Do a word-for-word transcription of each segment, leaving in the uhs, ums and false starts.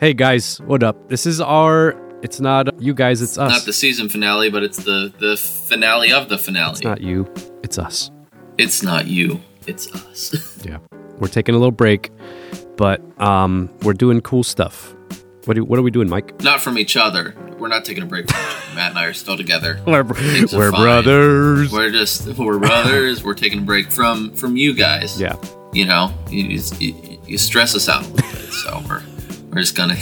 Hey guys, what up? This is our, it's not you guys, it's us. Not the season finale, but it's the, the finale of the finale. It's not you, it's us. It's not you, it's us. Yeah. We're taking a little break, but um, we're doing cool stuff. What, do, what are we doing, Mike? Not from each other. We're not taking a break from each other. Matt and I are still together. We're, we're brothers. We're just, we're brothers. We're taking a break from, from you guys. Yeah. You know, you, you, you stress us out a little bit, so we're, we're just gonna...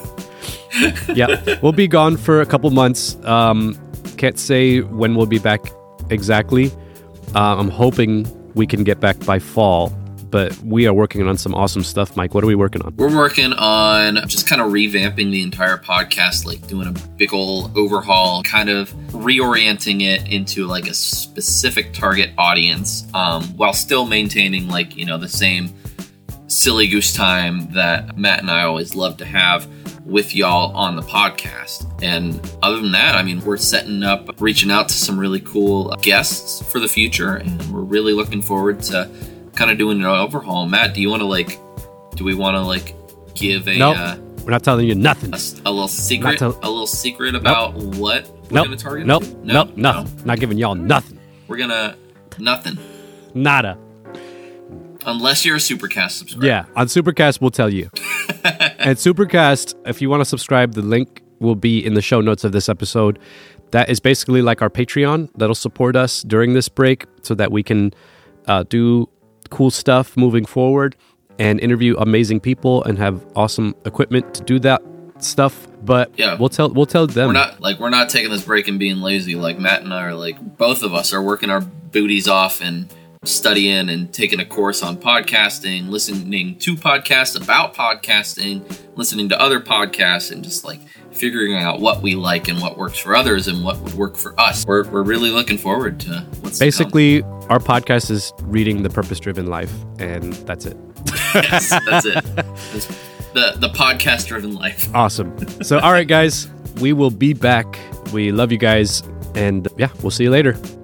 Yeah, we'll be gone for a couple months. Um, can't say when we'll be back exactly. Uh, I'm hoping we can get back by fall, but we are working on some awesome stuff. Mike, what are we working on? We're working on just kind of revamping the entire podcast, like doing a big old overhaul, kind of reorienting it into like a specific target audience, um, while still maintaining like, you know, the same silly goose time that Matt and I always love to have with y'all on the podcast. And other than that, I mean, we're setting up, reaching out to some really cool guests for the future, and we're really looking forward to kind of doing an overhaul. Matt, do you want to like, do we want to like give a, nope, uh, we're not telling you nothing. A, a little secret, tell- a little secret about nope. what we're nope. going to target? Nope, No, nope, nothing. No. Not giving y'all nothing. We're going to, nothing. Nada. Unless you're a Supercast subscriber. Yeah, on Supercast, we'll tell you. And Supercast, if you want to subscribe, the link will be in the show notes of this episode. That is basically like our Patreon that'll support us during this break so that we can uh, do cool stuff moving forward and interview amazing people and have awesome equipment to do that stuff. But yeah, we'll tell we'll tell them. We're not like we're not taking this break and being lazy. Like Matt and I are like, both of us are working our booties off and studying and taking a course on podcasting, listening to podcasts about podcasting, listening to other podcasts, and just like figuring out what we like and what works for others and what would work for us. We're we're really looking forward to what's basically to come. Our podcast is reading The Purpose-Driven Life, and that's it. Yes, that's it. It's the the podcast-driven life. Awesome. So, all right, guys, we will be back. We love you guys, and yeah, we'll see you later.